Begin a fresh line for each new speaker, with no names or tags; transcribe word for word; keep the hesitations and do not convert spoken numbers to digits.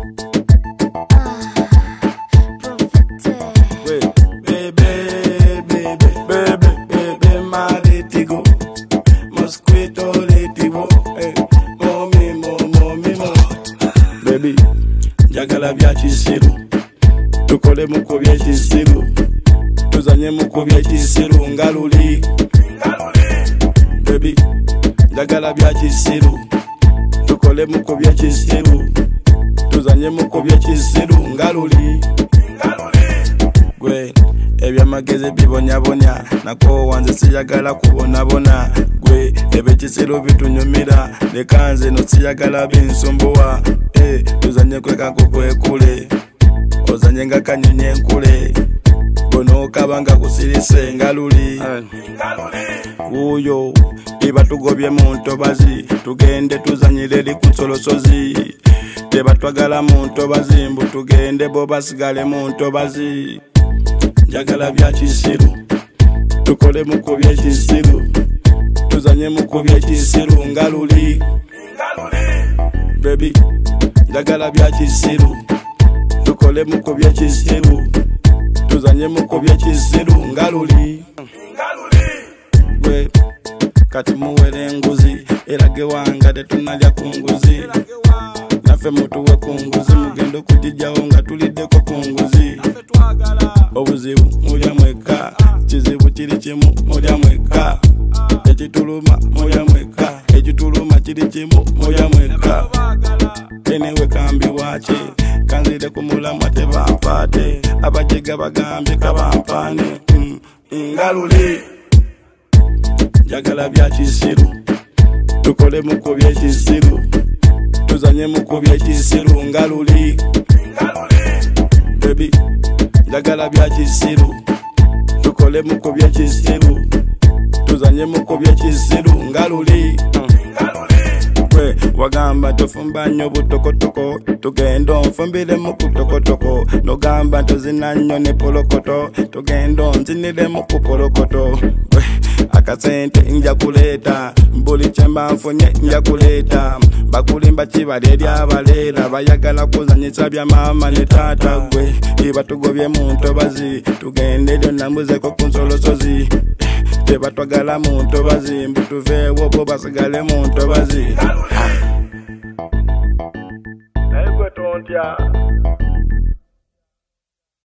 Baby, njagala bya kisiru, tukole muko bya kisiru, tuzanye muko bya kisiru ngaluli. Baby, njagala bya kisiru, tukole muko bya kisiru, tuzanye muko bya kisiru ngaluli. Gwe ebyamagezi bibonyabonya, nako wanze siyagala kubonabona. Gwe ebekisiru bitunyumira, leka nze no siyagala binsumbuwa. Eh, tuzanye kweka kukwekule, ozanye nga kanyonyi nkule, bono kabanga kusirise ngaluli. Uyo iba tugobye mu ntobazi, tugende tuzanyire li ku nsolosozi. Teba twagala mu ntobazi, mbu tugende bo basigale mu ntobazi. Njagala bya kisiru, tukole muko bya kisiru, tuzanye muko bya kisiru ngaluli. Baby, njagala bya kisiru, tukole muko bya kisiru, tuzanye muko bya kisiru ngaluli. Gwe kati muwere nguzi, erage wanga tetunalya kunguzi. Nafe mutuwe kunguzi, mugendo kujijjawo nga tuliddeko kunguzi. Obuzibu mulya mweka, kizibu kiri kimu mulya mweka. Ekituluma mulya mweka, ekituluma kiri kimu mulya mweka. Enewe kambi wache, kanzire kumulamwa tebampate, abajega bagambye kabampane. Mm, ngaluli. Njagala bya kisiru, tukole muko bya kisiru, tuzanye muko bya kisiru ngaluli. Baby, njagala bya kisiru, tukole muko bya kisiru, tuzanye muko bya kisiru ngaluli. Gwe wagamba tofumba nnyo butokotoko, tugenda onfumbire mu kutokotoko. Nogamba tozina nnyo ne polokoto, tugenda onzinire mu kupolokoto. Gwe akasente nja kuleeta, buli kyemba nfunye nja kuleeta. Bakulimba kibali eri abaleera, bayagala kuzanyisa bya mama ne taata. Gwe iba tugobye mu ntobazi, tugende eryo nambuzeko ku nsolosozi. Teba twagala mu ntobazi, mbu tuveewo bo basigale mu ntobazi. Naye gwe tontya.